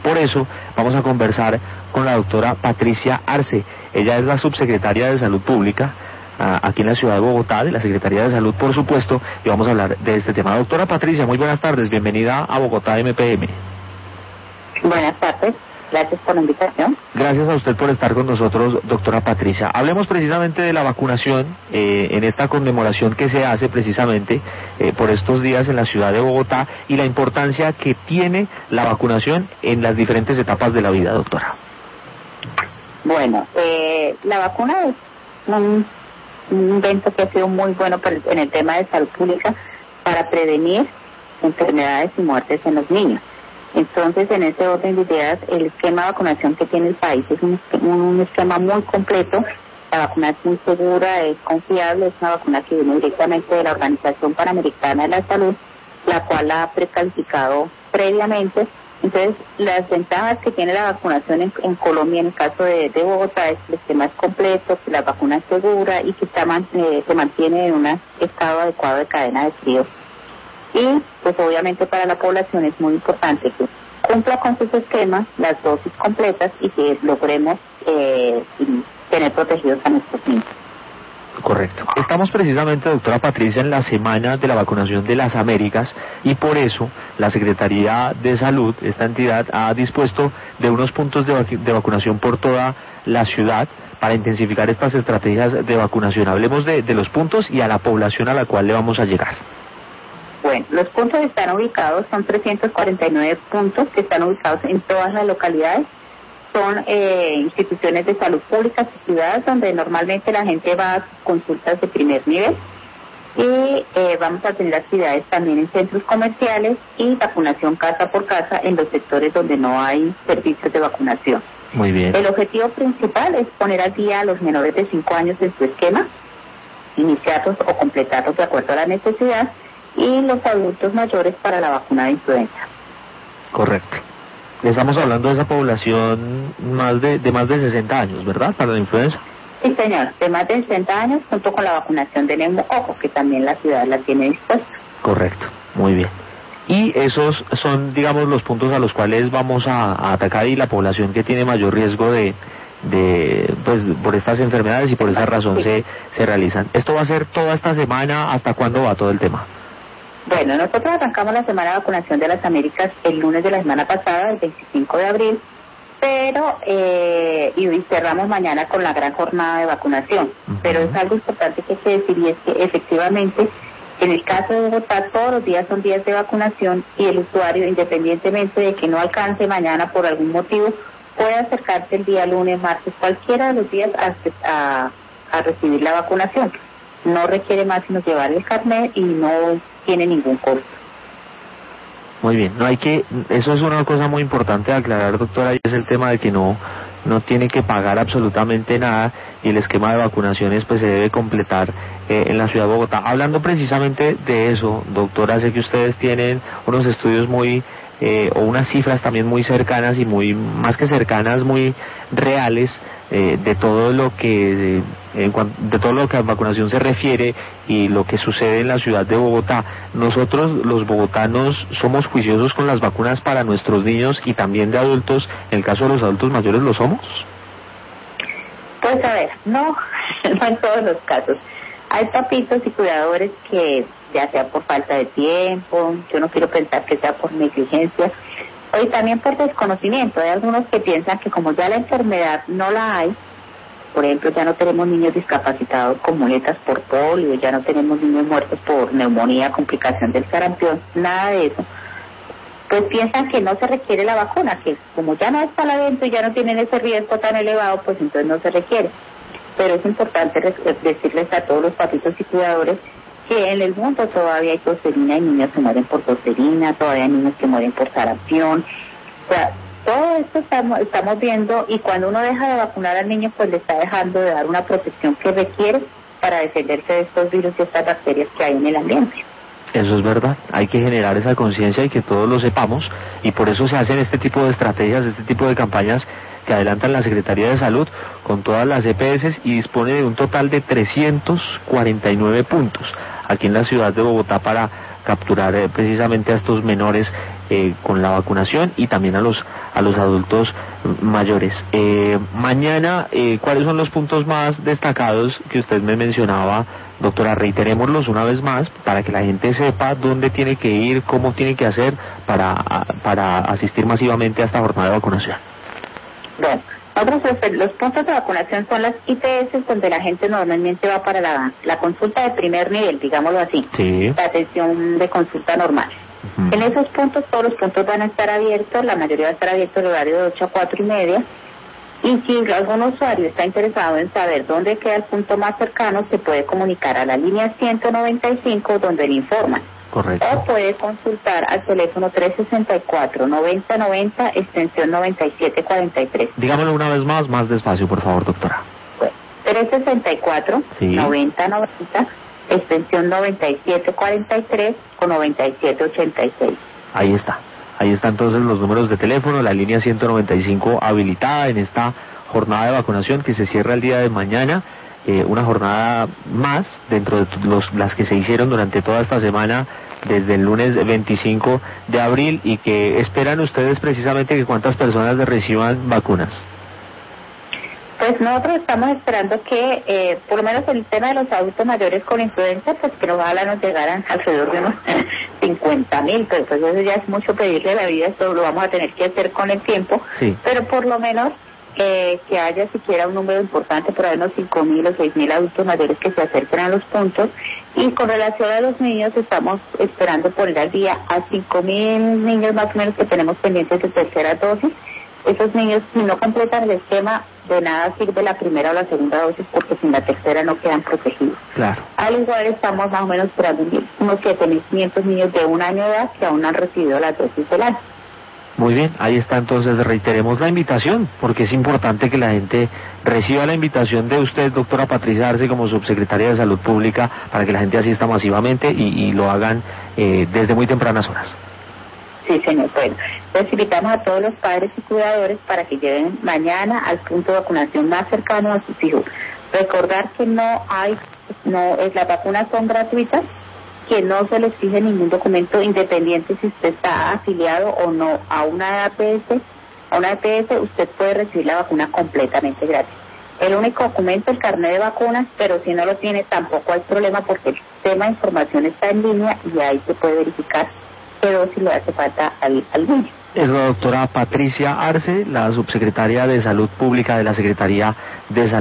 Por eso vamos a conversar con la doctora Patricia Arce. Ella es la subsecretaria de Salud Pública aquí en la ciudad de Bogotá, de la Secretaría de Salud, por supuesto, y vamos a hablar de este tema. Doctora Patricia, muy buenas tardes, bienvenida a Bogotá MPM. Buenas tardes, gracias por la invitación. Gracias a usted por estar con nosotros, doctora Patricia. Hablemos precisamente de la vacunación en esta conmemoración que se hace precisamente por estos días en la ciudad de Bogotá y la importancia que tiene la vacunación en las diferentes etapas de la vida, doctora. Bueno, la vacuna es un invento que ha sido muy bueno en el tema de salud pública para prevenir enfermedades y muertes en los niños. Entonces, en ese orden de ideas, el esquema de vacunación que tiene el país es un esquema muy completo. La vacuna es muy segura, es confiable, es una vacuna que viene directamente de la Organización Panamericana de la Salud, la cual la ha precalificado previamente. Entonces, las ventajas que tiene la vacunación en Colombia, en el caso de Bogotá, es que el esquema es completo, que la vacuna es segura y que se mantiene en un estado adecuado de cadena de frío. Y, pues obviamente para la población es muy importante que cumpla con sus esquemas, las dosis completas y que logremos tener protegidos a nuestros niños. Correcto. Estamos precisamente, doctora Patricia, en la semana de la vacunación de las Américas y por eso la Secretaría de Salud, esta entidad, ha dispuesto de unos puntos de vacunación por toda la ciudad para intensificar estas estrategias de vacunación. Hablemos de los puntos y a la población a la cual le vamos a llegar. Bueno, los puntos están ubicados, son 349 puntos que están ubicados en todas las localidades. Son instituciones de salud pública y ciudades donde normalmente la gente va a sus consultas de primer nivel y vamos a tener actividades también en centros comerciales y vacunación casa por casa en los sectores donde no hay servicios de vacunación. Muy bien. El objetivo principal es poner al día a los menores de 5 años en su esquema, iniciarlos o completarlos de acuerdo a la necesidad y los adultos mayores para la vacuna de influenza. Correcto. Estamos hablando de esa población de más de 60 años, ¿verdad? Para la influenza. Sí, señor, de más de 60 años junto con la vacunación de neumococo, que también la ciudad la tiene dispuesta. Correcto, muy bien. Y esos son, digamos, los puntos a los cuales vamos a atacar y la población que tiene mayor riesgo pues por estas enfermedades y por esa razón sí. se realizan. ¿Esto va a ser toda esta semana? ¿Hasta cuándo va todo el tema? Bueno, nosotros arrancamos la semana de vacunación de las Américas el lunes de la semana pasada, el 25 de abril, pero y cerramos mañana con la gran jornada de vacunación. Pero es algo importante que se decir y es que efectivamente en el caso de Bogotá todos los días son días de vacunación y el usuario, independientemente de que no alcance mañana por algún motivo, puede acercarse el día lunes, martes, cualquiera de los días a recibir la vacunación. No requiere más sino llevar el carnet y no tiene ningún costo. Muy bien, eso es una cosa muy importante de aclarar, doctora, y es el tema de que no tiene que pagar absolutamente nada y el esquema de vacunaciones pues se debe completar en la ciudad de Bogotá. Hablando precisamente de eso, doctora, sé que ustedes tienen unos estudios o unas cifras también muy cercanas y más que cercanas, muy reales de todo lo que a vacunación se refiere y lo que sucede en la ciudad de Bogotá. Nosotros los bogotanos somos juiciosos con las vacunas para nuestros niños y también de adultos. En el caso de los adultos mayores, ¿lo somos? Pues a ver, no en todos los casos. Hay papitos y cuidadores que ya sea por falta de tiempo, yo no quiero pensar que sea por negligencia, o también por desconocimiento. Hay algunos que piensan que como ya la enfermedad no la hay, por ejemplo, ya no tenemos niños discapacitados con muletas por polio, ya no tenemos niños muertos por neumonía, complicación del sarampión, nada de eso, pues piensan que no se requiere la vacuna, que como ya no está adentro y ya no tienen ese riesgo tan elevado, pues entonces no se requiere. Pero es importante decirles a todos los papitos y cuidadores que en el mundo todavía hay tosferina y niños que mueren por tosferina, todavía hay niños que mueren por sarampión. O sea, todo esto estamos viendo, y cuando uno deja de vacunar al niño, pues le está dejando de dar una protección que requiere para defenderse de estos virus y estas bacterias que hay en el ambiente. Eso es verdad, hay que generar esa conciencia y que todos lo sepamos, y por eso se hacen este tipo de estrategias, este tipo de campañas que adelantan la Secretaría de Salud con todas las EPS y dispone de un total de 349 puntos aquí en la ciudad de Bogotá para capturar precisamente a estos menores con la vacunación y también a los adultos mayores. Mañana, ¿cuáles son los puntos más destacados que usted me mencionaba, doctora? Reiterémoslos una vez más para que la gente sepa dónde tiene que ir, cómo tiene que hacer para asistir masivamente a esta jornada de vacunación. Bueno, los puntos de vacunación son las IPS, donde la gente normalmente va para la consulta de primer nivel, digámoslo así, sí. La atención de consulta normal. En esos puntos, todos los puntos van a estar abiertos, la mayoría va a estar abierto el horario de 8 a 4:30. Y si algún usuario está interesado en saber dónde queda el punto más cercano, se puede comunicar a la línea 195, donde le informan. Correcto. O puede consultar al teléfono 364-9090, extensión 9743. Dígamelo una vez más despacio, por favor, doctora. Bueno, 364, sí. 9090, extensión 9743 o 9786. Ahí está entonces los números de teléfono, la línea 195 habilitada en esta jornada de vacunación que se cierra el día de mañana, una jornada más dentro de las que se hicieron durante toda esta semana, desde el lunes 25 de abril, y que esperan ustedes precisamente que cuántas personas reciban vacunas. Pues nosotros estamos esperando que, por lo menos el tema de los adultos mayores con influenza, pues que ojalá nos llegaran alrededor de unos 50,000, pero pues eso ya es mucho pedirle la vida, esto lo vamos a tener que hacer con el tiempo, sí. Pero por lo menos que haya siquiera un número importante, por ahí unos 5,000 o 6,000 adultos mayores que se acerquen a los puntos. Y con relación a los niños, estamos esperando poner al día a 5,000 niños más o menos que tenemos pendientes de tercera dosis. Esos niños, si no completan el esquema, de nada sirve la primera o la segunda dosis, porque sin la tercera no quedan protegidos. Claro. Al igual estamos más o menos esperando unos 7,500 niños de 1 año de edad que aún no han recibido la dosis del año. Muy bien, ahí está entonces, reiteremos la invitación, porque es importante que la gente reciba la invitación de usted, doctora Patricia Arce, como subsecretaria de Salud Pública, para que la gente asista masivamente y lo hagan desde muy tempranas horas. Sí, señor. Bueno, entonces invitamos a todos los padres y cuidadores para que lleguen mañana al punto de vacunación más cercano a sus hijos. Recordar que las vacunas son gratuitas, que no se les exige ningún documento, independiente si usted está afiliado o no a una EPS. A una EPS usted puede recibir la vacuna completamente gratis. El único documento, el carnet de vacunas, pero si no lo tiene tampoco hay problema, porque el sistema de información está en línea y ahí se puede verificar qué dosis le hace falta al niño. Es la doctora Patricia Arce, la subsecretaria de Salud Pública de la Secretaría de Salud.